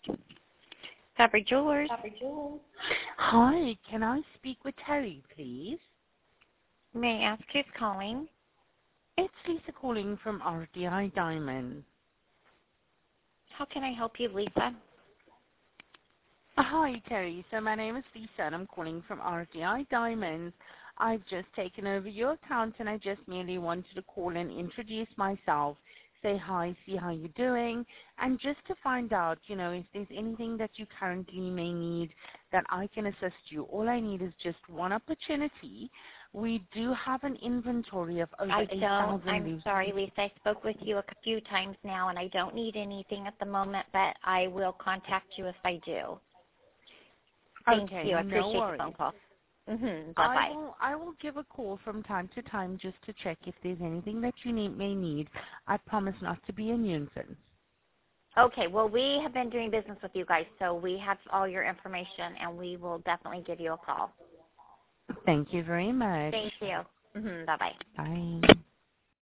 Fabric Jewelers. Hi, can I speak with Terry, please? May I ask who's calling? It's Lisa calling from RDI Diamond. How can I help you, Lisa? Hi, Terry. So my name is Lisa, and I'm calling from RDI Diamonds. I've just taken over your account, and I just merely wanted to call and introduce myself, say hi, see how you're doing, and just to find out, if there's anything that you currently may need that I can assist you. All I need is just one opportunity. We do have an inventory of over 8,000. I'm sorry, Lisa. I spoke with you a few times now, and I don't need anything at the moment, but I will contact you if I do. Thank you. I appreciate the phone call. Bye-bye. I will give a call from time to time just to check if there's anything that you may need. I promise not to be a nuisance. Okay. Well, we have been doing business with you guys, so we have all your information, and we will definitely give you a call. Thank you very much. Thank you. Bye-bye. Bye.